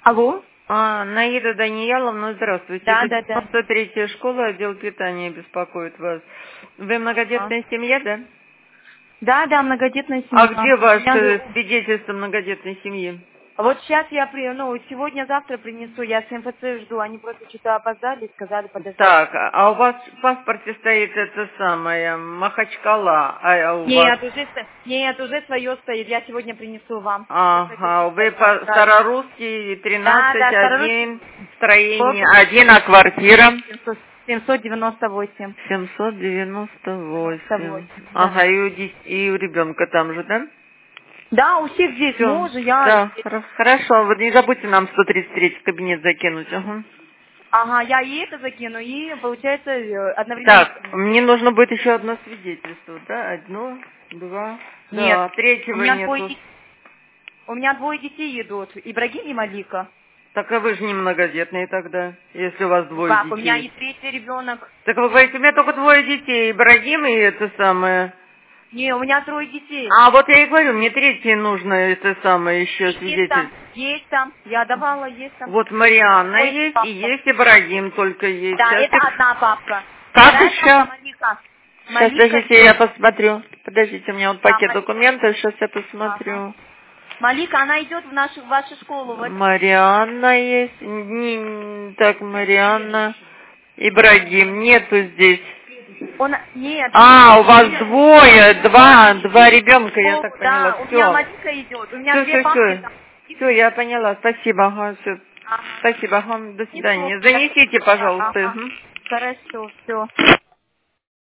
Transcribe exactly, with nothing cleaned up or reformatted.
Алло. А, Наида Данияловна, здравствуйте. Да, Это да, да. девяносто третья школа, отдел питания беспокоит вас. Вы Ага. многодетная семья, да? Да, да, многодетная А семья. где У меня ваше же- свидетельство многодетной семьи? Вот сейчас я при, ну, сегодня-завтра принесу, я с МФЦ жду, они просто что-то опоздали, сказали подождать. Так, а у вас в паспорте стоит это самое, Махачкала, а у вас... Нет, уже, ст- нет, уже свое стоит, я сегодня принесу вам. Просто это Ага, чисто вы для по отправки. Старорусский, Да, тринадцать, да, Старорусский. один, строение, Сколько? один, а квартира? семьсот семьсот девяносто восемь. семьсот девяносто девяносто восемь. восемь, да. Ага, и у, дит- и у ребенка там же, да? Да, у всех здесь Все, мужа, я и да, дети. хоро- хорошо. Вот не забудьте нам сто тридцать третий кабинет закинуть. Ага. Ага, я и это закину, и получается э, одновременно Так, принесу. мне нужно будет еще одно свидетельство, да? Одно, два, Нет, да, у третьего меня двое нету. детей. У меня двое детей идут, Ибрагим и Малика. Так а вы же не многодетные тогда, если у вас Ну двое как, у меня и детей. третий ребенок. Так вы говорите, у меня только двое детей, Ибрагим и это самое. Не, у меня трое детей. А вот я и говорю, мне третье нужно это самое еще Есть там, свидетельство. есть там. Я давала, есть там. Вот Марианна Ой, есть и папа. есть Ибрагим только есть. Да, А это ты- одна папка. Как Вторая папка еще? Малика. Сейчас, Малика подождите, я идет. посмотрю. Подождите, у меня вот Да, пакет Ма- документов, сейчас я ага. посмотрю. Малика, она идет в нашу, в вашу школу. Вот. Марианна есть. Не- так, Марианна. Ибрагим нету здесь. Он, нет, А, у вас нет. двое, два, два ребенка, я О, так поняла. да, у меня Все. Малика идет. У меня Все, две все, папки все. там. Все, я поняла. Спасибо, ага, все. Ага. Спасибо, ага, до Несу. свидания. Занесите, пожалуйста. Ага. Мгм. Хорошо, все.